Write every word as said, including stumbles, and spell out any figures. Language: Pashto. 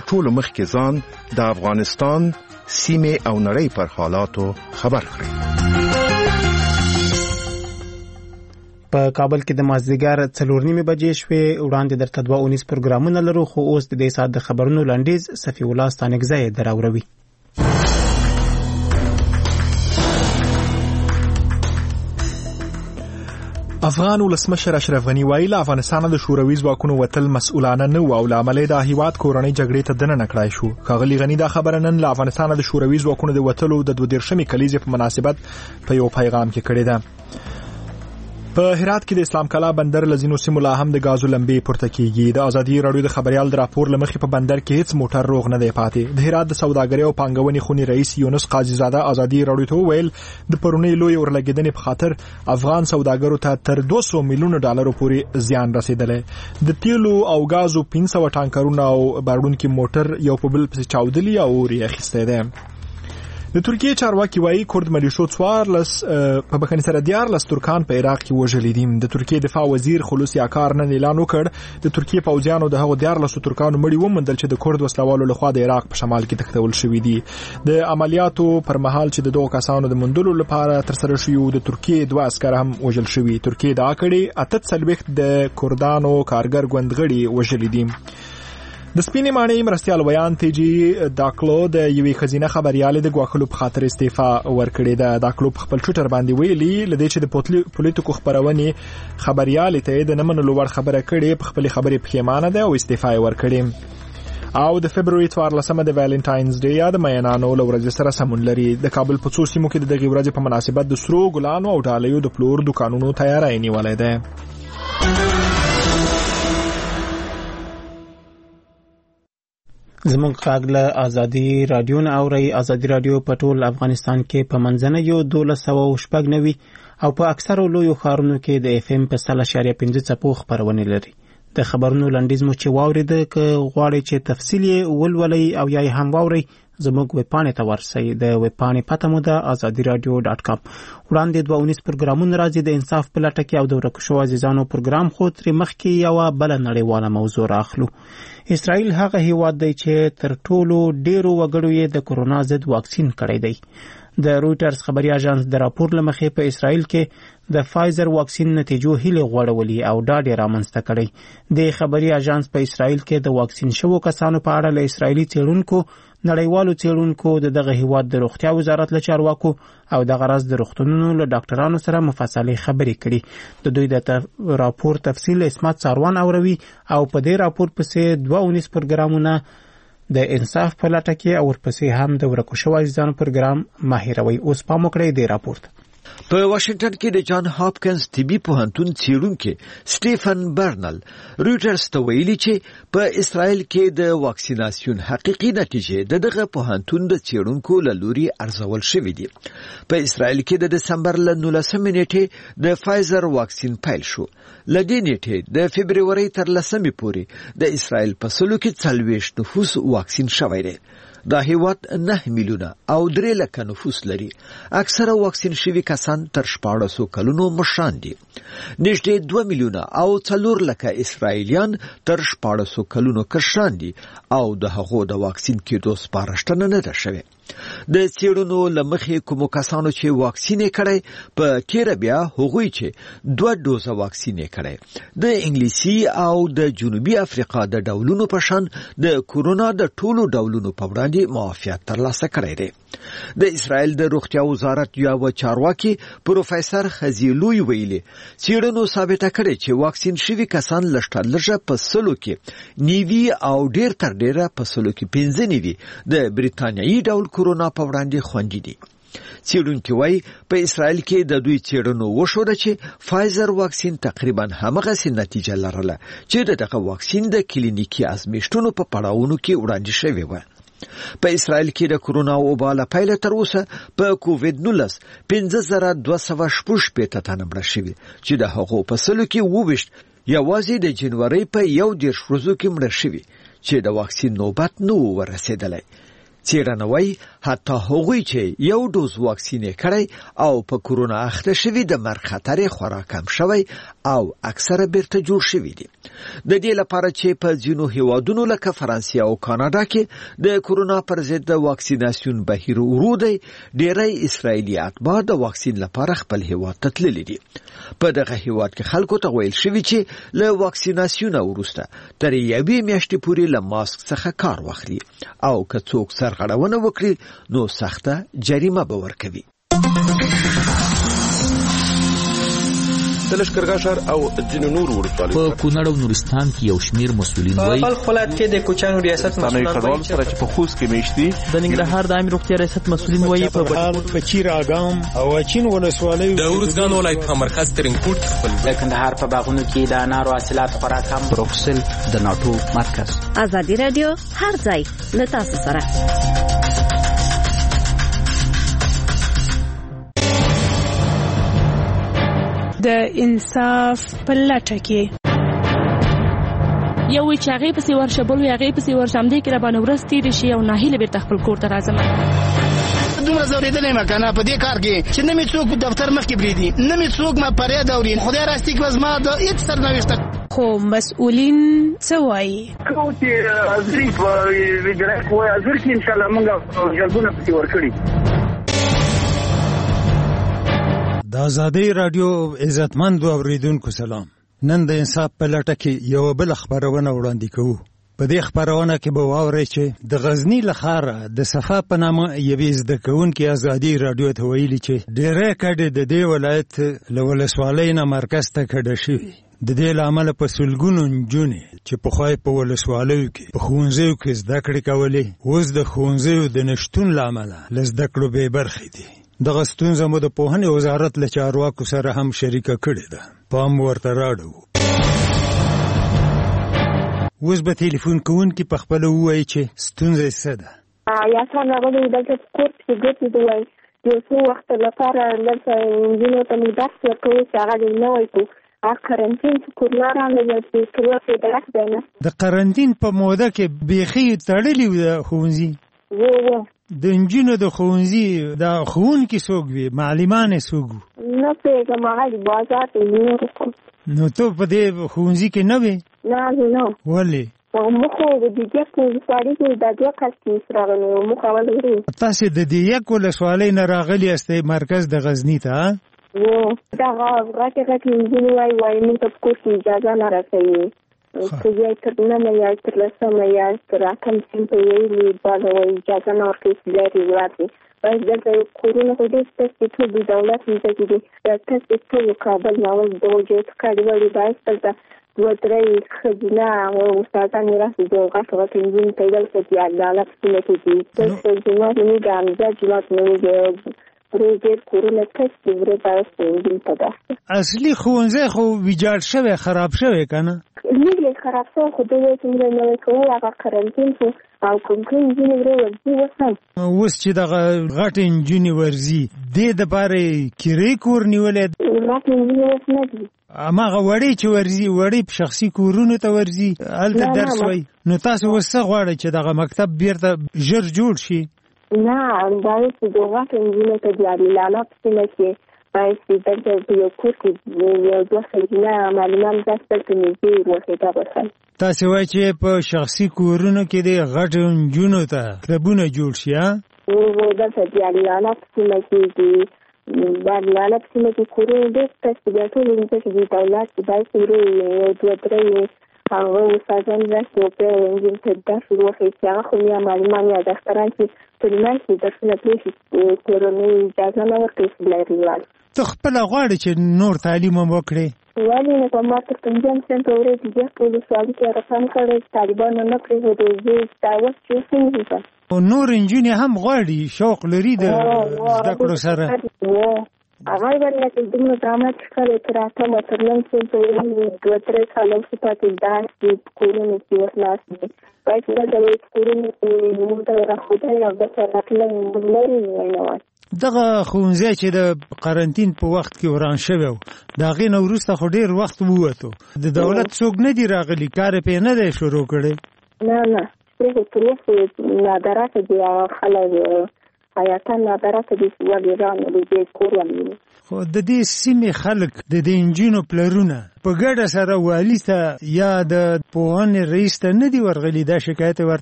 ټولو مخکې ځان د افغانستان سیمې او نړۍ پر حالاتو خبر کړئ. په کابل کې د مازدیګر څلور نیمې بجې شوې. وړاندې درته دوه اونیز پروګرامونه لرو، خو اوس د دې ساعت د خبرونو لنډیز صفی الله ستانکزی دراوروي. افغان ولسمشر اشرف غنی وایي له افغانستان د شوروي ځواکونو وتل مسؤلانه نه و او له امله د هیواد کورنۍ جګړې ته دننه کړای شو. ښاغلي غنی دا خبره نن له افغانستان د شوروي ځواکونو د وتلو د دوه دیرشمې کلیزې په مناسبت په یو پیغام کې کړې ده. په هرات کې د اسلام کلا بندر لزینو سیمو لا هم د غازو لمبې پورته کیږي. د ازادي رادیو د خبريال د راپور لمخې په بندر کې هیڅ موټر روغ نه دی پاتې. د هرات د سوداګرۍ او پانګونې خونی رئیس یونس قاضي زاده ازادي رادیو ته ویل د پرونی لوی ورلګیدنې په خاطر افغان سوداګرو ته تر دوه سوه میلیونه ډالر پورې زیان رسیدلی. د تیلو او غازو پنځه سوه ټانکرونه او بارونکي موټر یو په بل پسې چاودلي او ریخسته ده. د ترکیه چارواکي وایي کورد ملیشو څوارلس په بخښنې سره دیارلس ترکان په عراق کې وژلي دي. د ترکیه دفاع وزیر خلوص یاکار نن اعلان وکړ د ترکیه پوځیانو د هغو دیارلسو ترکانو مړي وموندل چې د کورد وسلوالو لخوا د عراق په شمال کې تښتول شوي دي. د عملیاتو پر مهال چې د دغو کسانو د موندلو لپاره ترسره شوي د ترکیه دوه عسکر هم وژل شوي. ترکیه دا کړي اته څلوېښت د کردانو کارګر ګوندغړي وژلي دي. د سپینې ماڼۍ مرستیال ویان تیجی داکلو د یوې خزینه خبريالې د غواخلو په خاطر استعفا ورکړې ده. داکلو په خپل ټویټر باندې ویلي لدې چې د پولیټیکو خبرونې خبريالې ته د نمنلو وړ خبره کړې په خپل خبرې پښیمانه ده او استعفا ورکړې. او د فبرवरी څوارلسمه د ویلنټاینز ډے یا د مینانو لورځ سره سمون لري. د کابل په څو سیمو کې د دغه ورځې په مناسبت د سرو ګلانو او ډالیو د پلور دکانونو تیاری نیولې ده. زمونږ غږ له ازادي رادیو نه اورئ. ازادي رادیو په ټول افغانستان کې په منځنیو دولس سوه شپږ نوي او په اکثرو لویو ښارونو کې د اف ام په سل اشاریه پنځه څپو خپرونې لري. د خبرونو لنډیز مو چې واورېده که غواړئ چې تفصیل یې ولولئ او یا یې هم واورئ زموږ ویبپاڼې ته ورسئ. د ویبپاڼې پته مو ده ازادي رادیو ډاټ کام. وړاندې دوه اونیز پروګرامونه راځي د انصاف په لټه کې او د ورکو شوو عزیزانو پروګرام خو ترې مخکې یوه بله نړیواله موضوع راخلو. اسرائیل هغه هیواد دی چې تر ټولو ډیرو وګړو یې د کورونا ضد واکسین کړی دی. د رویټرز خبري اژانس د راپور لمخې په اسرائیل کې د فایزر واکسین نتیجو هیله غوړولي او ډاډ رامنځته کړی. د خبري اژانس په اسرائیل کې د واکسین شوو کسانو په اړه له اسرائیلي څېړونکو نړیوالو څېړونکو د دغه هیواد د روغتیا وزارت له چارواکو او د غرض د روغتونونو له ډاکټرانو سره مفصلې خبرې کړي. د دوی د راپور تفصیل اسمت ساروان اوروي او په دې راپور پسې دوه اونیز پروګرامونه د انصاف په لټه کې او ورپسې هم د ورکو شوو عزیزانو پروګرام ماهروي. اوس پام وکړئ د راپور په واشنگټن کې د جان هاپکینز طبي پوهنتون څېړونکي سټیفن برنل رویټرز ته ویلي چې په اسرائیل کې د واکسیناسیون حقیقي نتیجې د دغه پوهنتون د څېړونکو له لوري ارزول شوې دي. په اسرائیل کې د دسمبر له نولسمې نیټې د فایزر واکسین پیل شو. له دې نیټې د فبرवरी تر لسمې پورې د اسرائیل په سلو کې څلوېښت نفوس واکسین شوی دی. دا هیواد نه میلیونه او درې لکه نفوس لري. اکثره واکسین شوي کسان تر شپاړسو کلونو مشران دي. نږدې دوه میلیونه او څلور لکه اسرائیلیان تر شپاړسو کلونو کشران دي او د هغو د واکسین کېدو سپارښتنه نه ده شوې. د څېړنو له مخې کومو کسانو چې واکسین یې کړی په تېره بیا هغوی چې دوه ډوزه واکسین یې کړی د انګلیسي او د جنوبي افریقا د ډولونو په شان د کورونا د ټولو ډولونو په وړاندې معافیت ترلاسه کړی دی. د اسرائیل د روغتیا وزارت یو چارواکي پروفیسور خزیلوی ویلي څېړنو ثابته کړې چې واکسین شوي کسان لږ لږه په سلو کې نیوي او ډېر تر ډېره په سلو کې پنځه نیوي د بریتانیایي ډول کورونا په وړاندې خوندي دي. څېړونکي وایي په اسرائیل کې د دوی څېړنو وښوده چې فایزر واکسین تقریبا همغسې نتیجه لرله چې د دغه واکسین د کلینیکي ازمېښتونو په پړاوونو کې وړاندې شوې وه. په اسرائیل کې د کورونا وبا له پیله تر اوسه په کووډ نولس پنځه زره دوه سوه شپږ شپېته تنه مړه شوي چې د هغو په سلو کې اووه ویشت یوازې د جنورۍ په یو دېرش ورځو کې مړه شوي چې د واکسین نوبت نه و ورسېدلی. څېړنه وايي حتی هغوی چې یو ډوز واکسین یې کړی او په کورونا اخته شوي د مرګ خطر یې خورا کم شوی او اکثره بیرته جوړ شوي دي. د دې لپاره چې په ځینو هیوادونو لکه فرانسې او کاناډا کې د کورونا پر ضد د واکسیناسیون بهیر ورو دی، ډېری اسرائیلي اتباع د واکسین لپاره خپل هیواد ته تللي دي. په دغه هیواد کې خلکو ته ویل شوي چې له واکسیناسیون وروسته تر یوې میاشتې پورې له ماسک څخه کار واخلي او که څوک سرغړونه وکړي نو سخته جریمه به ورکوي. د لښکرګاه ښار او ځینو نورو ولسوالیو په کونړ او نورستان کې یو شمیر مسؤلین وایي په خپل ولایت کې د کوچانو ریاست مسؤلین وایي سره چې په خوست کې میشتي د ننګرهار د عامه روغتیا ریاست مسؤلین وایي په بهار په چیر اګام او اچین ولسوالیو د ورزګان ولایت په مرکز ترینکوټ خپل د کندهار په باغونو کې د انارو حاصلات خورا کم بروکسل د ناټو مرکز. ازادي رادیو هر ځای له تاسو سره. د انصاف په لټه کې یو وی چې هغه پسې ورشه بل وی هغه پسې ورشم دې کې را باندې ورس تیر شي او ناهیله بیرته خپل کور ته راځم. دومره زوریدلې مکنه په دې کار کې چې نه می څوک په دفتر مخ کې بریدي، نه می څوک ما پرې دوري خدای راستي کې وزما د هیڅ سرنوشت خو مسؤلین څه وایي؟ خو چې ازري په ویډیو کوه ازر کې ان شاء الله موږ جلبونه پسې ورکړي. د ازادي رادیو عزتمند اوریدونکو سلام. نن د انصاف په لټه کې یو بل خبرونه وړاندې کوو. په دې خبرونه کې به واورئ چې د غزنی لخاره د صفا په نامه یوې زده کوونکې ازادي رادیو ته ویلي چې ډېری کډې د دې ولایت له ولسوالۍ نه مرکز ته کډه شوي. د دې له امله په سلګونو نجونې چې پخوا یې په ولسوالیو کې په ښوونځیو کې زده کړې کولې، اوس د ښوونځیو د نشتون له امله له زده کړو بې برخې دي. دغه ستونزه مو د پوهنې وزارت له چارواکو سره هم شریکه کړې ده. پام ورته راړو. اوس به تلیفون کوونکي په خپله ووایي چې ستونزه یې څه ده. یاسان راغلی دلته په کور کې ګرځي د وایي د یو څو وخته لپاره دلته نجونو ته موږ درس ورکوو چې هغه دې نه وایي کو هغه قرنطین چې کورنا راغلی چې کلوه کې درس دی نه. د قرنطین په موده کې بیخي تړلي وو د ښوونځي. و و د نجونو د ښوونځي د ښوونکي څوک وي، معلمان یې څوک وو؟ نه پوهېږم هغه د بازار ته. نو ته په دې ښوونځي کې نه وې؟ نه زه نه. ولې؟ موږ خو د دیګک ولسوالۍ کې دا دوه کال کې راغلي وو. موږ اول ورې تاسې د دیګک ولسوالۍ نه راغلي یاستئ مرکز د غزني ته؟ و دغه غټې غټې نجونې وایي وایي موږ ته په کور کې اجازه نه راکوي که یا تر نهمه یا تر لسمه یا تر اتم صنف ته ویلي باید وایي اجازه نه ورکوي چې لرې ولاړ باید دلته کورونه خو ډېر ستر چې ټول د دولت مځکې دي تاسې ټول کابل ناول د وجود کډوالي باید دلته دوه درې ښځینه استادان یې راسي د غټو غټو نجونې پیدا کړي چې عدالت سیمه کې دي دلته جومات نه د امجد جومات نه وي ډېر کورونه کس دي ورې باید نجونې ته ده. اصلي ښوونځی خو ویجاړ شوی خراب شوی که نه؟ لږ یې خراب شوی خو دوی وایي چې موږ یې نوی کوو هغه قرنطین شو او کوم کوم نجونې ورې ورځي اوس هم اوس چې دغه غټې نجونې ورځي دې دپاره یې کرې کور نیولی؟ غټې نجونې اوس نه دي هماغه وړې چې ورځي وړې په شخصي کورونو ته ورځي هلته درس وایي. نو تاسو اوس څه غواړئ چې دغه مکتب بیرته ژر جوړ شي؟ نه باید چې د غټو نجونو ته د علیلالا په سیمه کې باید چې دلته په یو کور کې یو دوه ښځینه معلمان داسې دلته نږدې ورخېده وښایي. تاسې وایي چې په شخصي کورونو کې د غټو نجونو ته کلبونه جوړ شي؟ و دلته د علیلالا په سیمه کې د د علیلالا په سیمه کې کورونه ډېر ستر چې بیا ټول مځکې د دولت چې باید چې ورې یو دوه درې هغه استادان راسي او بیا نجونو ته درس وښایي چې هغه خو یا معلمان یا دفتران چې پرېمن چې درسونه پرېښي کورنۍ اجازه نه ورکوي چې لرې ولاړ. ته خپله غواړې چې نور تعلیم هم وکړې؟ ولې نه په ما تر پنځم صنف ورې د دیګک په ولسوالۍ کې رسم کړی طالبانو نه پرېښودو زه دا اوس چې څنګه وکړم. نور نجونې هم غواړي شوق لري د زده کړو سره؟ هغه یې ویل چې دومره زحمت ښکلی تر اتمه تر نهم صنف ورې دوه درې کاله وروسته پاتې داسې په کورونو کې اوس ناست دي باید چې دلته وایي په کورونو کې موږ ته راښودل او دلته راتلل لرې نه وای. دغه ښوونځی چې د قرنطین په وخت کې وران شوی و د هغې نه وروسته خو ډېر وخت ووتو د دولت څوک نه دي راغلي کار یې پرې نه دی شروع کړی؟ نه نه پرې تلوس نادرات دي خلک حیاتا نادرات دي ولې رانه دي کورونه. خو د دې سیمې خلک د دې انجینو پلرونه په ګډه سره والي ته یا د پوهنې رئیس ته نه دي ورغلي دا شکایت ورته